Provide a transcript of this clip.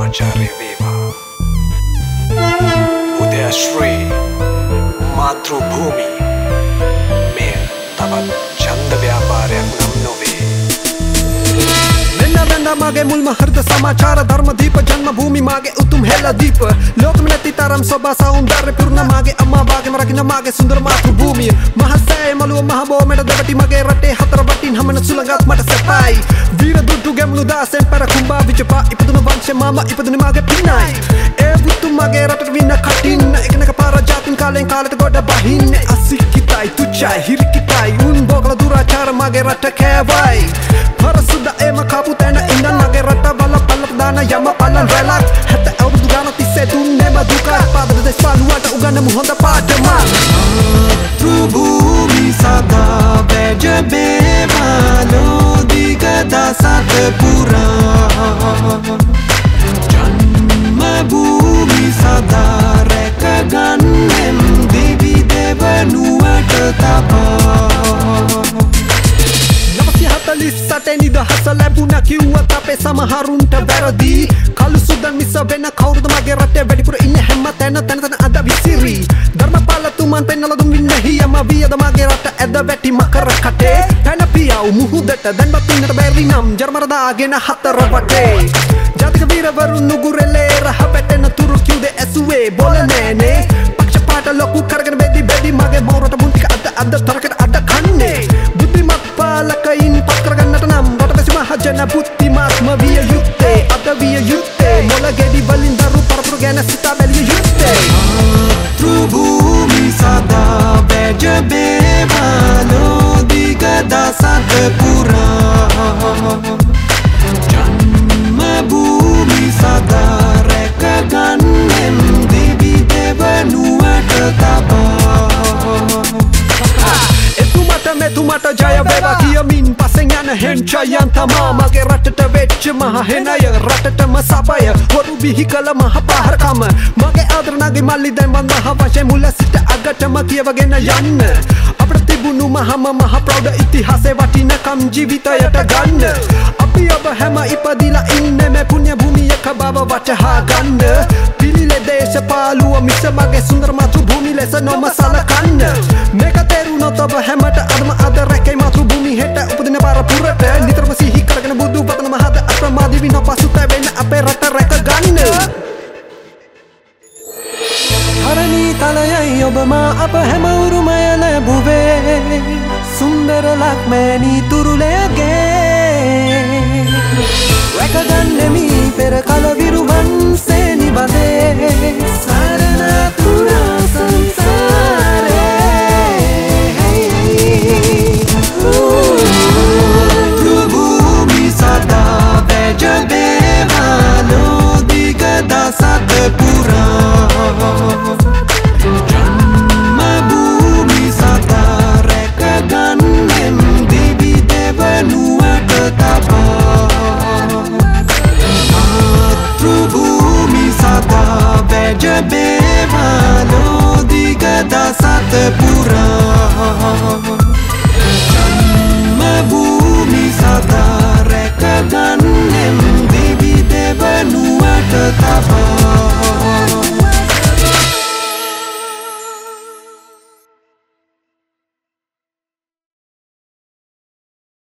ආචාර්ය වේවා උදයශ්‍රී මාතෘභූමි මෙය තවත් ඡන්ද ව්‍යාපාරයක් නම් නොවේ මගේ මුල්ම හෘද සමාචාර ධර්මදීප ජන්මභූමි මාගේ උතුම් හෙළදීප ලෝකෙම නැති තරම් සෝභා සෞන්දර්ය පිරුණ මාගේ අම්මා වාගේම රකින්න මාගේ සුන්දර මාතෘභූමිය මහසෑය මළුව මහ බෝමෙට දෙවටි මගේ රටේ හතර වටින් හමන සුළඟත් මට සැපයි වීර දුටු ගැමුණු දාසෙන් පෙර කුඹා විජපා ඉපදුන වංශේ මාමා ඉපදුනේ මාගේ පින්නයි ඒ පුතු මගේ රටට වින්න කටින් එකනක පාර ජාතින් කාලෙන් කාලෙට ගොඩ බහින්නේ අසික්කිතයි තුච්චයි හිරිකිතයි උන් බෝකල දුරාචාර මගේ රට කෑවයි පරසුදා එම කපු තැන ඉඳන් මගේ රට බල පල්ලප දාන යම පල්ලන් රැලක් හැත අවුරුදු ගාන තිස්සේ දුන්නේ මදුක පාද දෙස් පාලුවට උගන්නමු හොඳ පාඩමක් මාතෘභූමි සදා වැජ බේවාලෝ දිග දසත පුරා ජන්මභූමි සදා රැක ගන්නෙම් දෙවි දෙවනුවට තබා සටේ නිදහස ලැබුණා කිව්වත් අපේ සමහරුන්ට වැරදි කළු සුදන් මිස වෙන කවුරුද මගේ රටේ වැඩිපුර ඉන්නේ හැම තැන අද විසිරි ධර්මපාලතුමන් පෙන්නලා දුන් වින්නහියම වියද මගේ රට ඇද වැටි මකර කටේ පැන පියව් මුහුදට දැන් බත්ින්නට බැරි නම් ජර්මර දාගෙන හතර වටේ ජාතික වීරවරුන් නුගුරෙලේ රහ වැටෙන තුරු කිව්දේ ඇසුවේ බොල නෑනේ පක්ෂපාත ලොකු කරගෙන බෙදි මගේ මෝරට මුන් ටික අද තරකට අද කන්නේ බුද්ධිමත් පාලකයින් පත්කරගන්නට නම් රටවැසි මහජන බුද්ධිමත්ම විය යුත්තේ අද විය යුත්තේ මොළ ගෙඩි වලින් දරු පරපුර ගැන සිතා බැලිය යුත්තේ මාතෘභූමි සදා වැජ බේවාලෝ දිග දසත පුරා ජන්මභූමි සදා රැක ගන්නෙම් දෙවි දෙවනුවට තබා මෙතුමට ජය වේවා කියමින් පසෙන් යන හෙන්චයන් තමා මගේ රටට වෙච්ච මහ හෙනය රටටම සපය හොරු බිහි කළ මහ පහරකම මගේ ආදරණගේ මල්ලි දැන් වන්ද හවශේ මුල සිට අගටම කියවගෙන යන්න අපිට තිබුණු මහ ප්‍රෞඩ ඉතිහාසයේ වටිනකම් ජීවිතයට ගන්න අපි ඔබ හැම ඉපදිලා ඉන්නේ මේ පුණ්‍ය භූමියක බව වටහා ගන්න පිළිලේ දේශපාලුව මිස මගේ සුන්දර මාතෘභූමි ලෙස නොම සලකන්න මේක තේරුණොත් ඔබ හැමට අදම අද රැකේ මාතෘභූමි හෙට උපදින පරපුරට නිතරම සිහි කරගෙන බුදු පතන මහද අප්‍රමාදී වින පසුතැවෙන්න අපේ රට රැක ගන්න හරණී තලයයි ඔබම අප හැම උරුමය ලැබුවේ සුන්දර ලක්මෑණී තුරුලයගේ රැක ගන්නෙමි පෙර කල විරුවන් සේනි බදේ